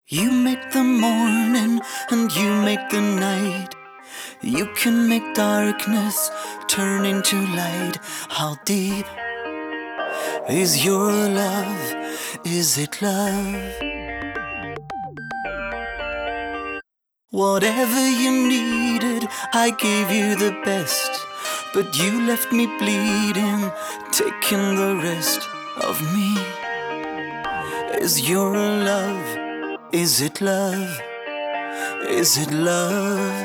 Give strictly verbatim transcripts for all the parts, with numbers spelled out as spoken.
You make the morning and you make the night. You can make darkness turn into light. How deep is your love? Is it love? Whatever you needed, I gave you the best. But you left me bleeding, taking the rest of me. Is your love? Is it love? Is it love?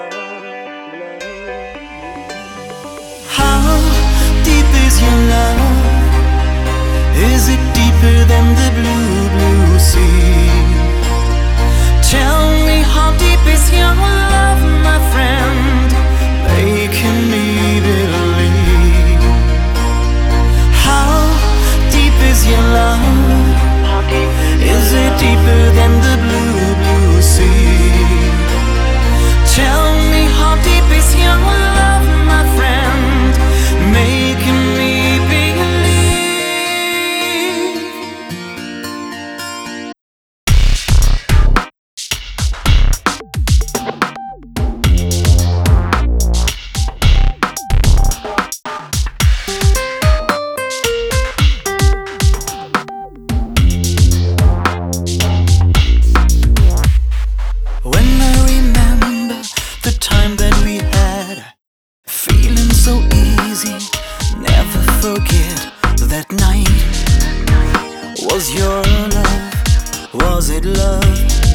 How deep is your love? Is it deeper than the blue, blue sea? Tell me, how deep is your love, my friend, making me believe? How deep is your love? Is it deeper than the blue, blue sea? Tell me, how deep is your love, my friend, making me believe? When I remember the time that we had, feeling so easy, never forget that night. Was your love, was it love?